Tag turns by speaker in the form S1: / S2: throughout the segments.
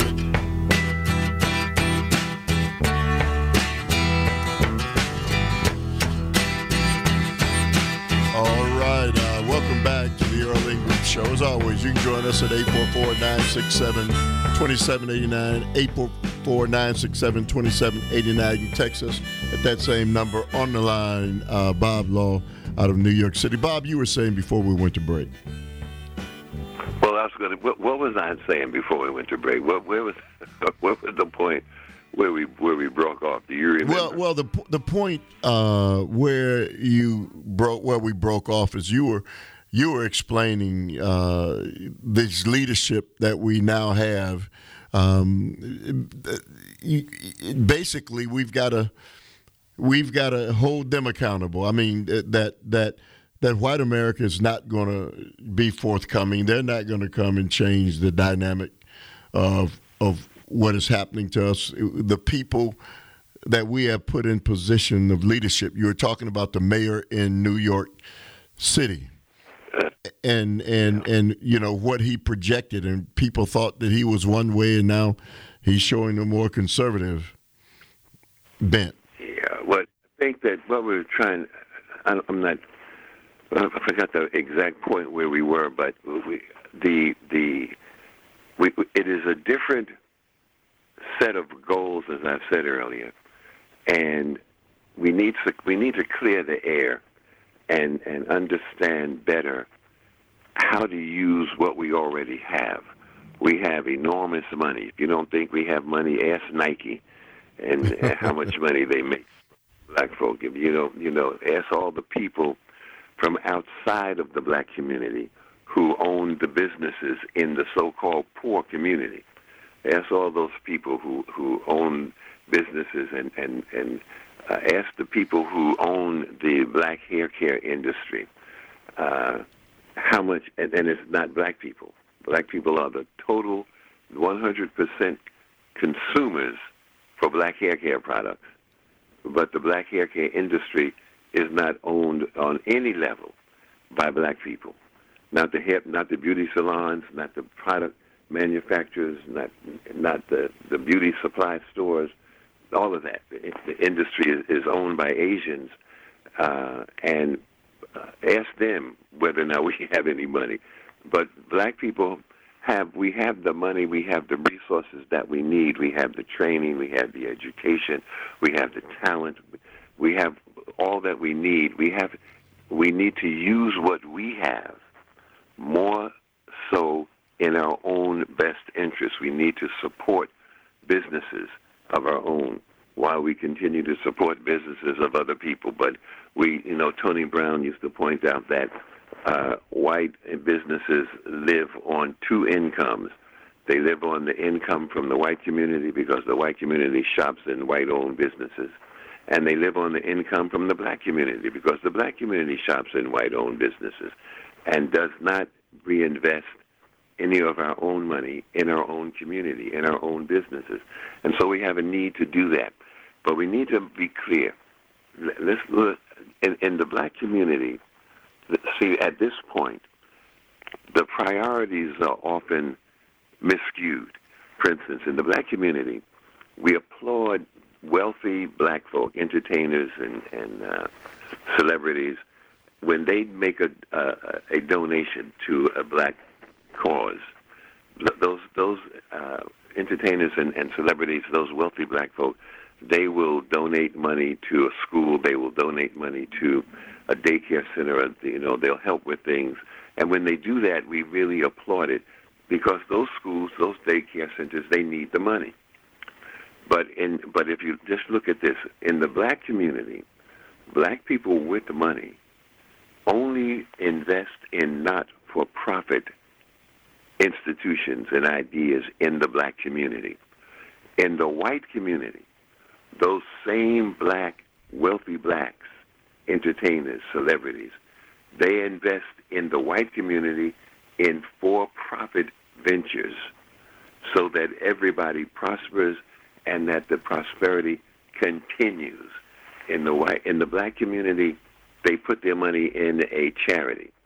S1: All right, welcome back to the Earl Ingram Show. As always, you can join us at 844-967-2789, 844-967-2789. You can text us at that same number. On the line, Bob Law out of New York City. Bob, you were saying before we went to break.
S2: Well, I was going to. What was I saying before we went to break? What was the point where we broke off? Do you remember?
S1: Well, the point where we broke off is you were explaining this leadership that we now have. Basically, we've got to hold them accountable. I mean that white America is not going to be forthcoming. They're not going to come and change the dynamic of what is happening to us. The people that we have put in position of leadership. You were talking about the mayor in New York City, and you know what he projected, and people thought that he was one way, and now he's showing a more conservative bent.
S2: Yeah, I think that what we were trying. I forgot the exact point where we were, but it is a different set of goals, as I've said earlier, and we need to clear the air and understand better how to use what we already have. We have enormous money. If you don't think we have money, ask Nike and how much money they make. Black folk, you know, ask all the people from outside of the black community who own the businesses in the so-called poor community. Ask all those people who own businesses and ask the people who own the black hair care industry how much, and it's not black people. Black people are the total 100% consumers for black hair care products, but the black hair care industry is not owned on any level by black people. Not the beauty salons, not the product manufacturers, not the beauty supply stores, all of that. The industry is owned by Asians, and ask them whether or not we have any money. But black people have the money, we have the resources that we need, we have the training, we have the education, we have the talent, we have all that we need. We need to use what we have more so in our own best interest. We need to support businesses of our own while we continue to support businesses of other people. But Tony Brown used to point out that white businesses live on two incomes. They live on the income from the white community because the white community shops in white-owned businesses. And they live on the income from the black community because the black community shops in white-owned businesses and does not reinvest any of our own money in our own community, in our own businesses. And so we have a need to do that. But we need to be clear. Let's look in the black community. See, at this point, the priorities are often miscued. For instance, in the black community, we applaud wealthy black folk, entertainers and celebrities, when they make a donation to a black cause. Those entertainers and celebrities, those wealthy black folk, they will donate money to a school. They will donate money to a daycare center. They'll help with things. And when they do that, we really applaud it because those schools, those daycare centers, they need the money. But if you just look at this, in the black community, black people with the money only invest in not-for-profit institutions and ideas in the black community. In the white community, those same wealthy blacks, entertainers, celebrities, they invest in the white community in for-profit ventures so that everybody prospers and that the prosperity continues. In the black community, they put their money in a charity.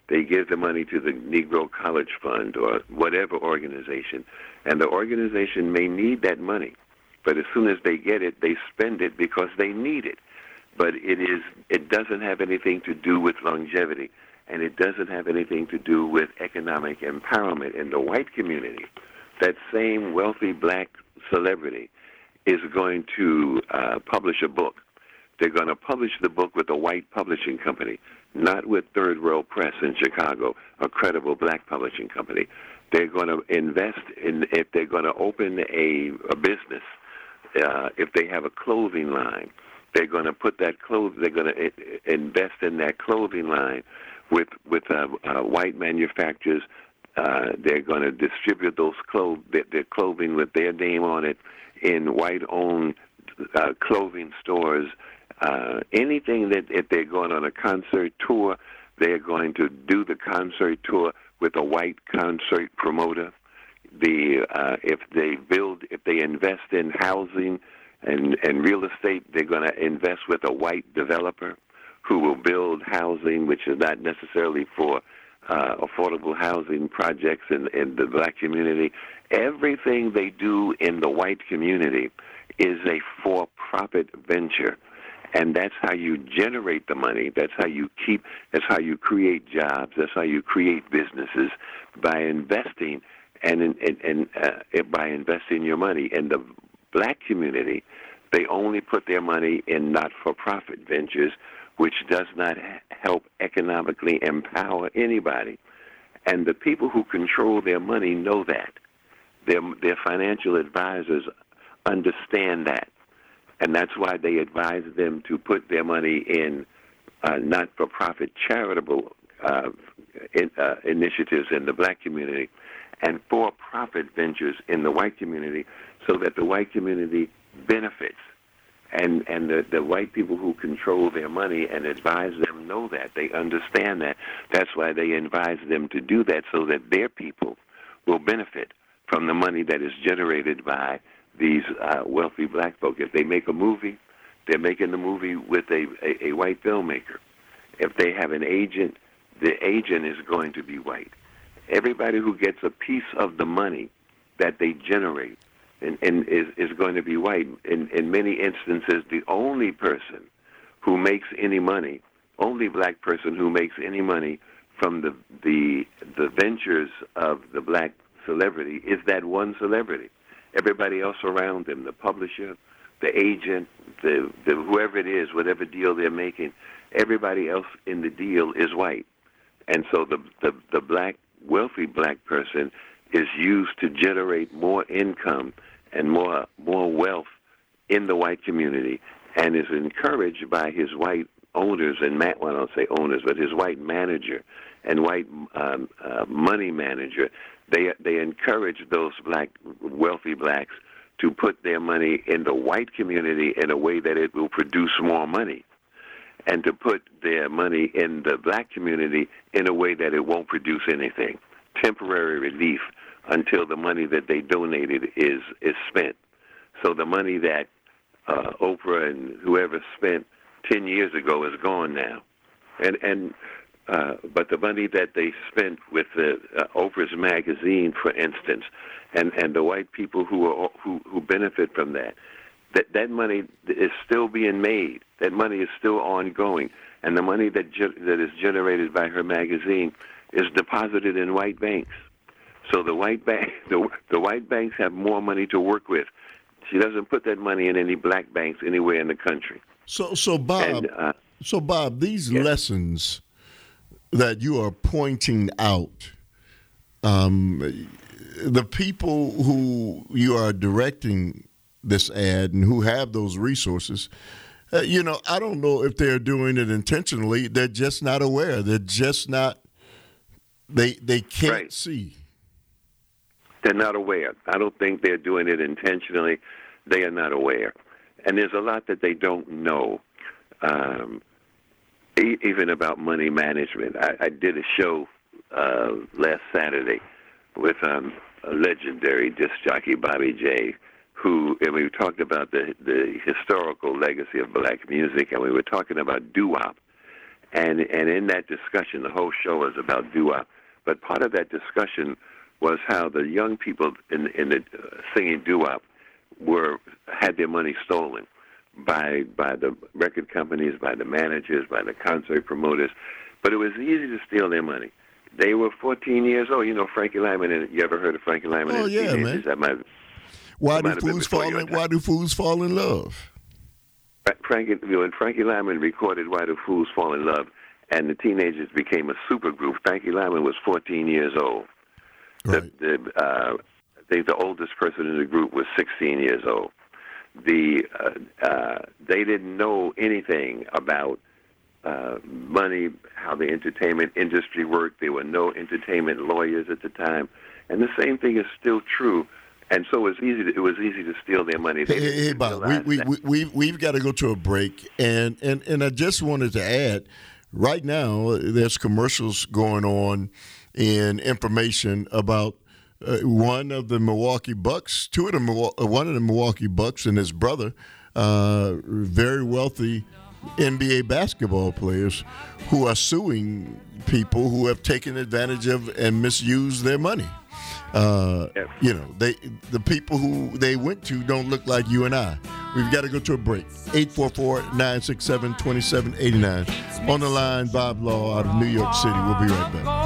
S2: They give the money to the Negro College Fund or whatever organization, and the organization may need that money, but as soon as they get it, they spend it because they need it. But it doesn't have anything to do with longevity, and it doesn't have anything to do with economic empowerment in the white community. That same wealthy black celebrity is going to publish a book. They're going to publish the book with a white publishing company, not with Third World Press in Chicago, a credible black publishing company. They're going to invest in, if they're going to open a business, if they have a clothing line, they're going to put that they're going to invest in that clothing line with white manufacturers. They're going to distribute their clothing with their name on it in white-owned clothing stores. Anything that if they're going on a concert tour, they're going to do the concert tour with a white concert promoter. If they invest in housing and real estate, they're going to invest with a white developer who will build housing, which is not necessarily for affordable housing projects in the black community. Everything they do in the white community is a for-profit venture. And that's how you generate the money. That's how you create jobs. That's how you create businesses, by investing by investing your money. In the black community, they only put their money in not-for-profit ventures, which does not help economically empower anybody. And the people who control their money know that. Their financial advisors understand that. And that's why they advise them to put their money in not-for-profit charitable initiatives in the black community and for-profit ventures in the white community, so that the white community benefits. And the white people who control their money and advise them know that. They understand that. That's why they advise them to do that, so that their people will benefit from the money that is generated by these wealthy black folk. If they make a movie, they're making the movie with a white filmmaker. If they have an agent, the agent is going to be white. Everybody who gets a piece of the money that they generate and is going to be white. In many instances, the only person who makes any money, only black person who makes any money from the ventures of the black celebrity is that one celebrity. Everybody else around them, the publisher, the agent, the whoever it is, whatever deal they're making, everybody else in the deal is white. And so the black, wealthy black person is used to generate more income and more wealth in the white community, and is encouraged by his white owners and I don't say owners, but his white manager and white money manager. They encourage those wealthy blacks to put their money in the white community in a way that it will produce more money, and to put their money in the black community in a way that it won't produce anything. Temporary relief until the money that they donated is spent. So the money that Oprah and whoever spent 10 years ago is gone now. But the money that they spent with Oprah's magazine, for instance, and the white people who benefit from that money is still being made. That money is still ongoing, and the money that is generated by her magazine is deposited in white banks. So the white banks have more money to work with. She doesn't put that money in any black banks anywhere in the country.
S1: So Bob, these lessons that you are pointing out, the people who you are directing this ad and who have those resources, I don't know if they're doing it intentionally. They're just not aware. They're just not. They can't see.
S2: They're not aware. I don't think they're doing it intentionally. They are not aware. And there's a lot that they don't know, even about money management. I did a show last Saturday with a legendary disc jockey, Bobby J., and we talked about the historical legacy of black music, and we were talking about doo-wop. And in that discussion, the whole show was about doo-wop. But part of that discussion was how the young people in the singing doo-wop had their money stolen by the record companies, by the managers, by the concert promoters. But it was easy to steal their money. They were 14 years old. You know, Frankie Lyman. You ever heard of Frankie Lyman?
S1: Oh, yeah, man. Why do fools fall in love?
S2: When Frankie Lyman recorded "Why Do Fools Fall in Love," and the Teenagers became a supergroup, Frankie Lyman was 14 years old. Right. I think the oldest person in the group was 16 years old. They didn't know anything about money, how the entertainment industry worked. There were no entertainment lawyers at the time, and the same thing is still true. And so it was easy to steal their money.
S1: Hey, Bob, we've got to go to a break, and I just wanted to add, right now there's commercials going on and information about one of the Milwaukee Bucks, one of the Milwaukee Bucks and his brother, very wealthy NBA basketball players who are suing people who have taken advantage of and misused their money. You know, the people who they went to don't look like you and I. We've got to go to a break. 844-967-2789. On the line, Bob Law out of New York City. We'll be right back.